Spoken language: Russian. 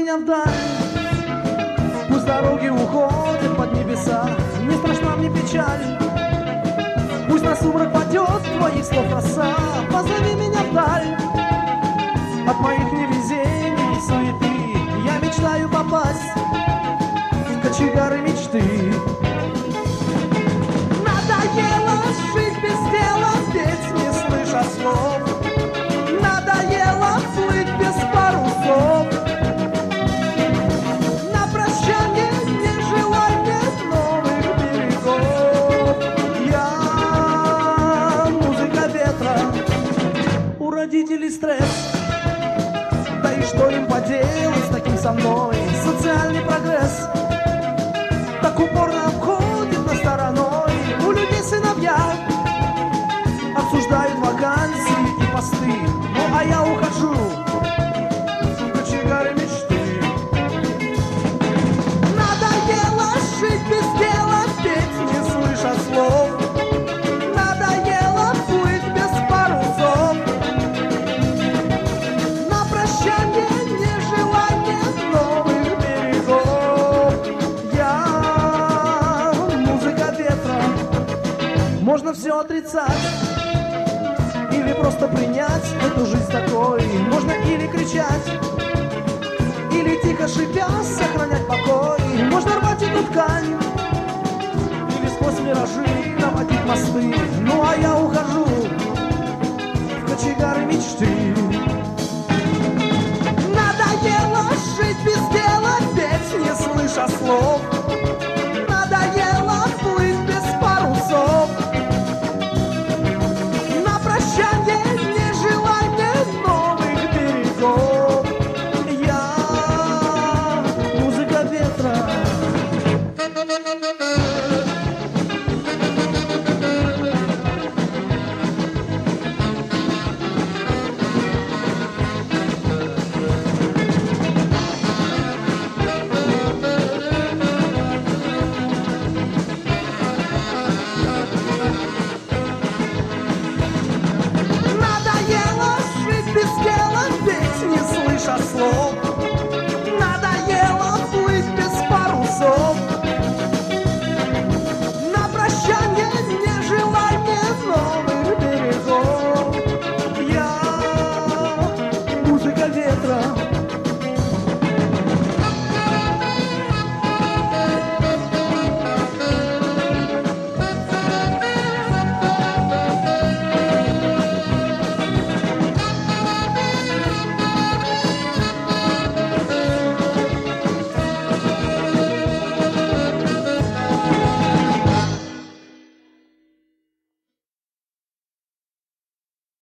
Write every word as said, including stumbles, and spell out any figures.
меня вдаль. Пусть дороги уходят под небеса, не страшна мне печаль. Пусть на сумрак падет твоих слов роса, позови меня вдаль. От моих невезений и суеты я мечтаю попасть в кочегары мечты. Надоело жить без дела, петь не слыша слов. Надоело плыть без парусов. На прощание не желай мне новых берегов. Я музыка ветра, у родителей стресс. Да и что им поделать с таким со мной? Социальный прогресс так упорно обходит нас стороной. У людей сыновья обсуждают вакансии и посты. Ну а я ухожу в кочегары мечты. Надоело жить без дела, петь не слыша слов. Надоело плыть без парусов. На прощание не желай мне новых берегов. Я музыка ветра. Можно все отрицать или просто принять эту жизнь такой. Можно или кричать, или тихо шипя сохранять покой. Можно рвать эту ткань, или сквозь миражи наводить мосты. Ну а я ухожу в кочегары мечты. Надоело жить без дела, петь не слыша слов.